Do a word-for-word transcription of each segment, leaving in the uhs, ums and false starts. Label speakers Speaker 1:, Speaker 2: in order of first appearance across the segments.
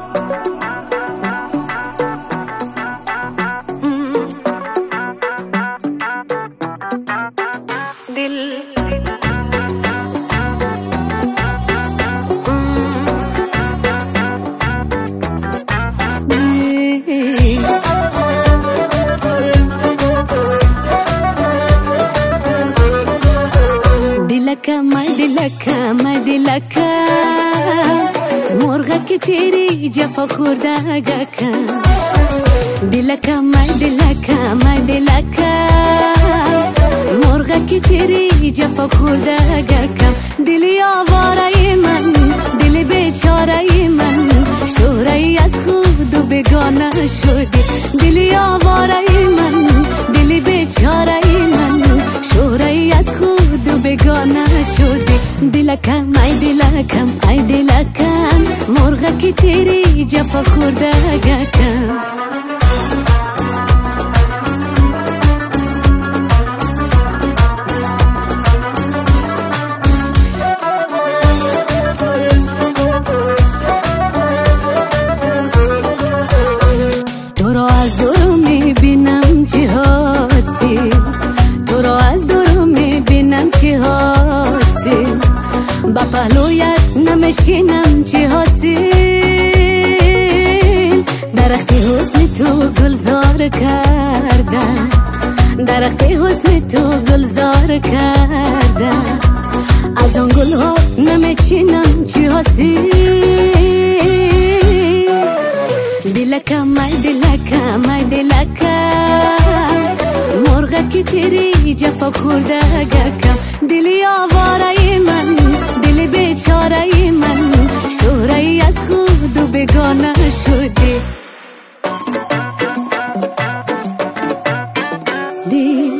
Speaker 1: दिलका मैं दिलका मैं दिलका मुर्गा की तेरी जफा खुर्दागा का दिलका मैं दिलका मैं दिलका मुर्गा की तेरी जफा खुर्दागा का दिली आवारा ये मन दिली बेचारा ये मन शोराई از خود و बेगाना شدی दिली आवारा ये मन दिली बेचारा ये मन شورائی از خود و बेगाना شدی दिलکم ای दिलکم ای दिलکم مرغا کی تیری جفا خوردگکم تو را از دور میبینم چی هستی تو را از دور میبینم چی هستی با پهلویت نمیشینم چی هستی درخت حسن تو گلزار کرده درخت حسن تو گلزار کرده از آن گل ها نمیچینم چی هستی दिलकम ای दिलकम ای दिलकम مرغا کی تیری جفا خوردگکم दिली आवारा ये मन दिली बेचारा ये मन शोराई از خود و बेगाना شدی दिल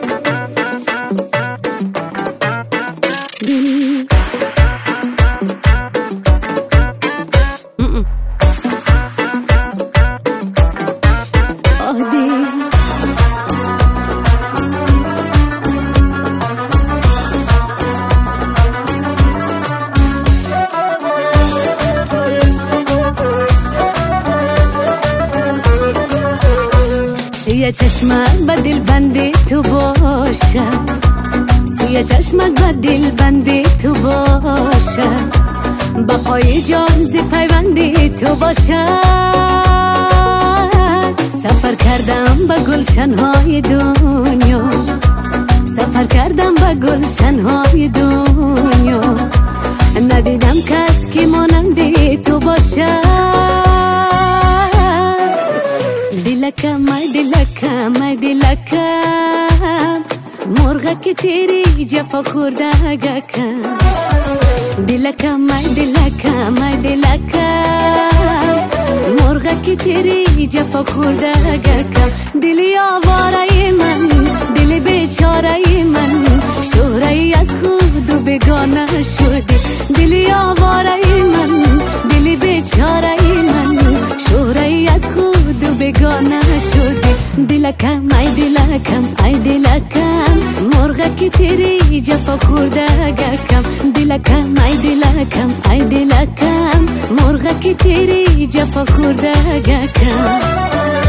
Speaker 1: दिल سیه چشمک با دل بندی تو باشد سیه چشمک با دل بندی تو باشد با پای جان زی پیوندی تو باشد سفر کردم با گلشنهای دنیا سفر کردم با گلشنهای دنیا ندیدم کس که مانندی تو باشد दिलकम ای दिलकम ای दिलकम مرغا کی تیری جفا خوردگکم दिलकम ای दिलकम ای दिलकम مرغا کی تیری جفا خوردگکم दिली आवारा ये मन दिली बेचारा ये मन शोराई از خود و बेगाना شدی दिली आवारा ये मन दिली बेचारा ये मन शोराई از خود و बेगाना شدی दिलकम ای दिलकम ای दिलकम مرغا کی تیری جفا خوردگکم दिलकम ای दिलकम ای दिलकम مرغا کی تیری جفا خوردگکم